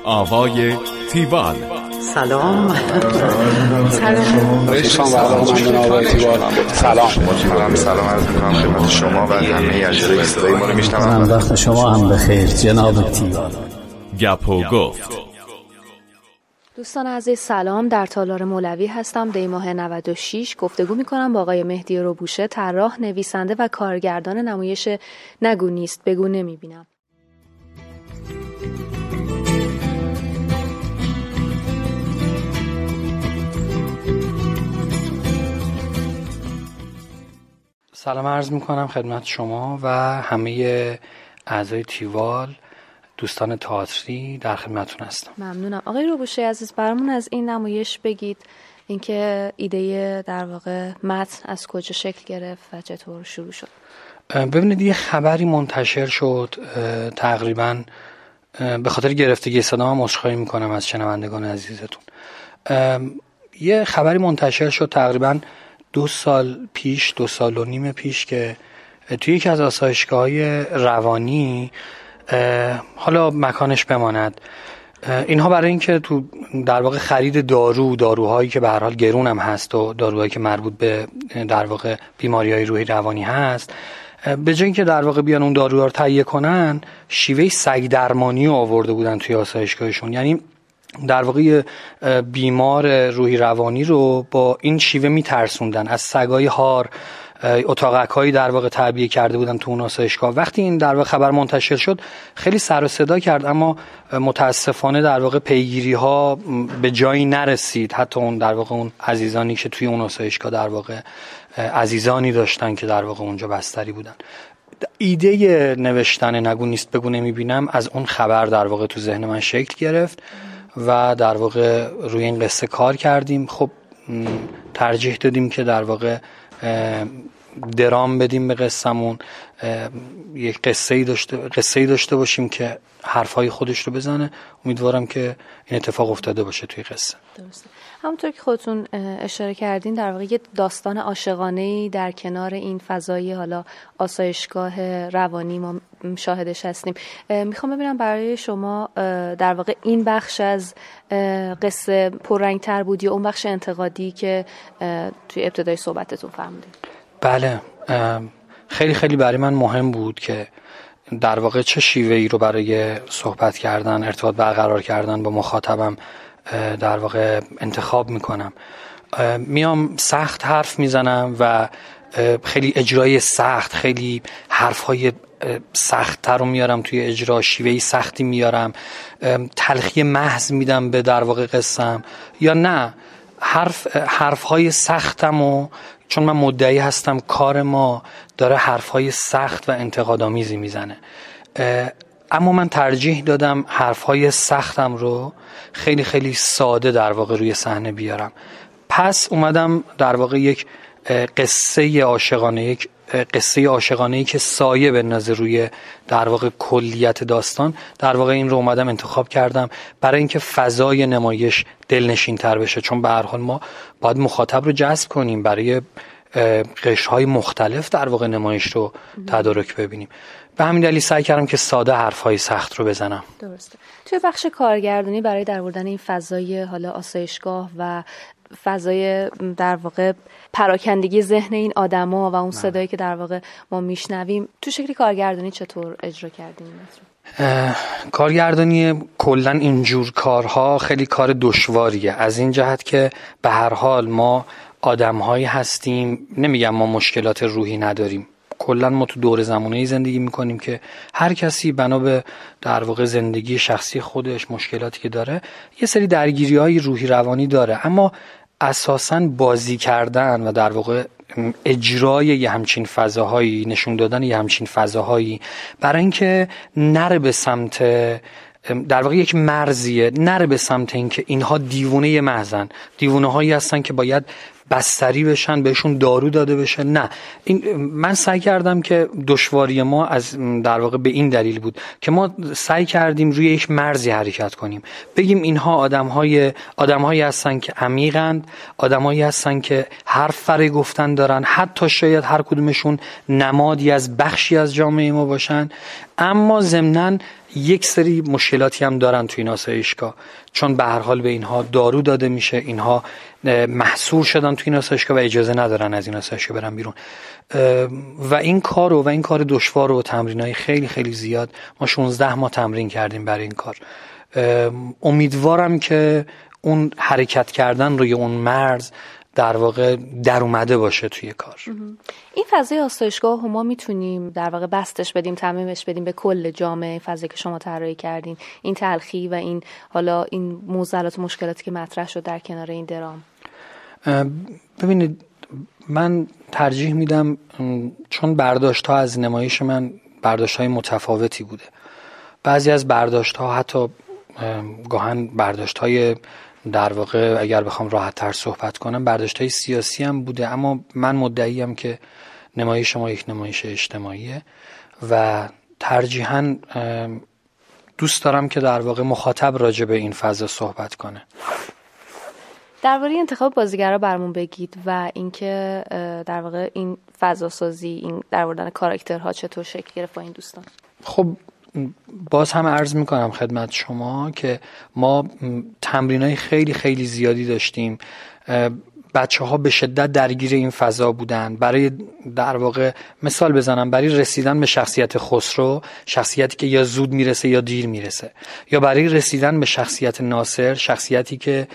آوای تیوال. سلام. سلام عرض می‌کنم خدمت شما و همه اجرای صدای ما رو میشنوم. وقت شما هم بخیر جناب تیوال. گپ و گفت. دوستان عزیز سلام، در تالار مولوی هستم. دی ماه 96 گفتگو میکنم با آقای مهدی روبوشه، طراح، نویسنده و کارگردان نمایش نگو نیست بگو نمیبینم. سلام عرض میکنم خدمت شما و همه اعضای تیوال، دوستان تئاتری، در خدمتتون هستم. ممنونم. آقای روبوشه عزیز، برامون از این نمایش بگید، اینکه ایده در واقع متن از کجا شکل گرفت و چطور شروع شد. ببینید یه خبری منتشر شد، تقریبا به خاطر گرفتگی صدا من عذرخواهی میکنم از شنوندگان عزیزتون. یه خبری منتشر شد تقریبا 2 سال پیش، 2 سال و نیم پیش، که توی یکی از آسایشگاه‌های روانی، حالا مکانش بماند، اینها برای اینکه تو در واقع خرید داروهایی که به هر حال گرون هم هست و داروهایی که مربوط به در واقع بیماری‌های روحی روانی هست، به جای اینکه در واقع بیان اون داروها رو تهیه کنن، شیوه سگ درمانی رو آورده بودن توی آسایشگاهشون. یعنی در واقع بیمار روحی روانی رو با این شیوه میترسوندن. از سگای هار، اتاقک‌هایی در واقع تعبیه کرده بودن تو اون آسایشگاه. وقتی این در واقع خبر منتشر شد خیلی سر و صدا کرد، اما متاسفانه در واقع پیگیری‌ها به جایی نرسید. حتی اون در واقع اون عزیزانی که توی اون آسایشگاه در واقع عزیزانی داشتن که در واقع اونجا بستری بودن. ایده نوشتن نگو نیست بگو نمیبینم از اون خبر در واقع تو ذهن من شکل گرفت و در واقع روی این قصه کار کردیم. خب ترجیح دادیم که در واقع درام بدیم به قصه‌مون، یک قصه‌ای داشته باشیم که حرفای خودش رو بزنه. امیدوارم که این اتفاق افتاده باشه توی قصه. درسته. همونطور که خودتون اشاره کردین، در واقع یه داستان عاشقانه‌ای در کنار این فضای حالا آسایشگاه روانی ما شاهدش هستیم. میخوام ببینم برای شما در واقع این بخش از قصه پررنگ‌تر بود یا اون بخش انتقادی که توی ابتدای صحبتتون فرمودید؟ بله، خیلی خیلی برای من مهم بود که در واقع چه شیوه‌ای رو برای صحبت کردن، ارتباط برقرار کردن با مخاطبم در واقع انتخاب میکنم. میام سخت حرف میزنم و خیلی اجرای سخت، خیلی حرفهای سخت‌تر رو میارم توی اجرا، شیوهی سختی میارم، تلخی محض میدم به در واقع قصم، یا نه حرفهای سختم، و چون من مدعی هستم کار ما داره حرفهای سخت و انتقادآمیزی میزنه، اما من ترجیح دادم حرفهای سختم رو خیلی خیلی ساده در واقع روی صحنه بیارم. پس اومدم در واقع یک قصه عاشقانه‌ای که سایه بندازه روی در واقع کلیت داستان، در واقع این رو اومدم انتخاب کردم برای اینکه فضای نمایش دلنشین تر بشه، چون به هر حال ما باید مخاطب رو جذب کنیم، برای قشرهای مختلف در واقع نمایش رو تدارک ببینیم. به همین دلیل سعی کردم که ساده حرفهای سخت رو بزنم. درسته. توی بخش کارگردانی برای درآوردن این فضای حالا آسایشگاه و فضای در واقع پراکندگی ذهن این آدما و اون صدایی که در واقع ما میشنویم، تو شکلی کارگردانی چطور اجرا کردیم؟ کارگردانی کلا اینجور کارها خیلی کار دشواریه، از این جهت که به هر حال ما آدم‌هایی هستیم، نمیگم ما مشکلات روحی نداریم، کلا ما تو دور زمانه‌ای زندگی میکنیم که هر کسی بنا به در واقع زندگی شخصی خودش، مشکلاتی که داره، یه سری درگیری‌های روحی روانی داره، اما اساساً بازی کردن و در واقع اجرای یه همچین فضاهایی، نشون دادن یه همچین فضاهایی برای اینکه نره به سمت در واقع یک مرزیه، نره به سمت اینکه اینها دیوونه محضن، دیوونه هایی هستن که باید بستری بشن، بهشون دارو داده بشه. نه، این من سعی کردم که دشواری ما از در واقع به این دلیل بود که ما سعی کردیم روی یک مرزی حرکت کنیم، بگیم اینها آدم‌هایی هستن که عمیقند، آدم‌هایی هستن که حرف برای گفتن دارن، حتی شاید هر کدومشون نمادی از بخشی از جامعه ما باشن، اما ضمناً یک سری مشکلاتی هم دارن تو این آسایشگاه، چون به هر حال به اینها دارو داده میشه، اینها محصور شدن تو این آسایشگاه و اجازه ندارن از این آسایشگاه برن بیرون و این کار دشوار و تمرینای خیلی خیلی زیاد. ما 16 ماه تمرین کردیم برای این کار. امیدوارم که اون حرکت کردن روی اون مرز در واقع در اومده باشه توی کار. این فضای آسایشگاه ما میتونیم در واقع بستش بدیم، تعمیمش بدیم به کل جامعه، فضایی که شما طراحی کردین، این تلخی و این حالا این معضلات و مشکلاتی که مطرح شد در کنار این درام؟ ببینید من ترجیح میدم، چون برداشت‌ها از نمایش من برداشت‌های متفاوتی بوده. بعضی از برداشت‌ها حتی گاهن برداشت‌های در واقع اگر بخوام راحت تر صحبت کنم برداشت‌های سیاسی هم بوده، اما من مدعیم که نمایش ما یک نمایش اجتماعیه و ترجیحاً دوست دارم که در واقع مخاطب راجع به این فضا صحبت کنه. درباره انتخاب بازیگرا برامون بگید و اینکه در واقع این فضا سازی، این درآوردن کاراکترها چطور شکل گرفت با این دوستان. خب باز هم عرض میکنم خدمت شما که ما تمرینای خیلی خیلی زیادی داشتیم. بچه ها به شدت درگیر این فضا بودن. برای در واقع مثال بزنم، برای رسیدن به شخصیت خسرو، شخصیتی که یا زود میرسه یا دیر میرسه، یا برای رسیدن به شخصیت ناصر، شخصیتی که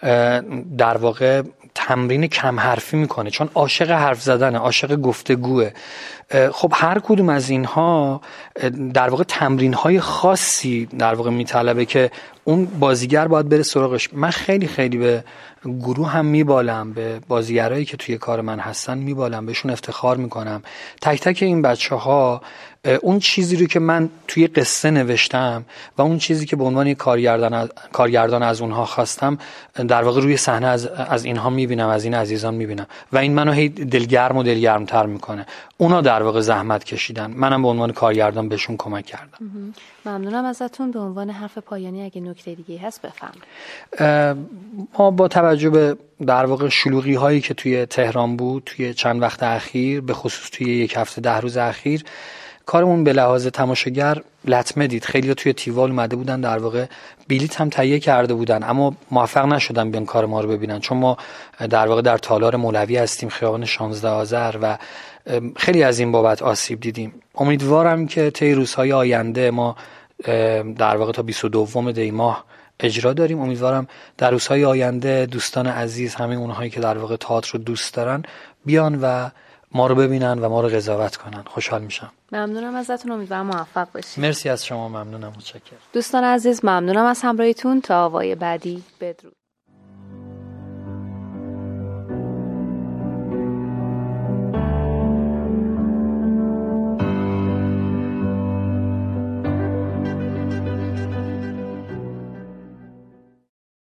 در واقع تمرین کم حرفی میکنه چون عاشق حرف زدنه، عاشق گفتگوه. خب هر کدوم از اینها در واقع تمرین‌های خاصی در واقع میطلبه که اون بازیگر باید بره سراغش. من خیلی خیلی به گروه هم میبالم، به بازیگرایی که توی کار من هستن میبالم، بهشون افتخار میکنم. تک تک این بچه‌ها اون چیزی رو که من توی قصه نوشتم و اون چیزی که به عنوان کارگردان از اونها خواستم در واقع روی صحنه از اینها میبینم، از این عزیزان میبینم و این منو هی دلگرم و دلگرمتر میکنه. اونا در واقع زحمت کشیدن، منم به عنوان کارگردان بهشون کمک کردم. ممنونم ازتون. به عنوان حرف پایانی اگه نکته دیگه هست بفرمایید. ما با توجه به در واقع شلوغی هایی که توی تهران بود توی چند وقت اخیر، به خصوص توی یک هفته 10 روز اخیر، کارمون به لحاظ تماشاگر لطمه دید. خیلی توی تیوال اومده بودن، در واقع بلیط هم تهیه کرده بودن اما موفق نشدن بیان کار ما رو ببینن، چون ما در واقع در تالار مولوی هستیم، خیابان 16 آذر، و خیلی از این بابت آسیب دیدیم. امیدوارم که طی روزهای آینده، ما در واقع تا 22 دی ماه اجرا داریم، امیدوارم در روزهای آینده دوستان عزیز، همه اونهایی که در واقع تئاتر رو دوست دارن، بیان و ما رو ببینن و ما رو قضاوت کنن. خوشحال میشم. ممنونم ازتون، امیدوارم موفق باشید. مرسی از شما، ممنونم، متشکرم. دوستان عزیز ممنونم از همراهیتون. تا آوای بعدی، بدرود.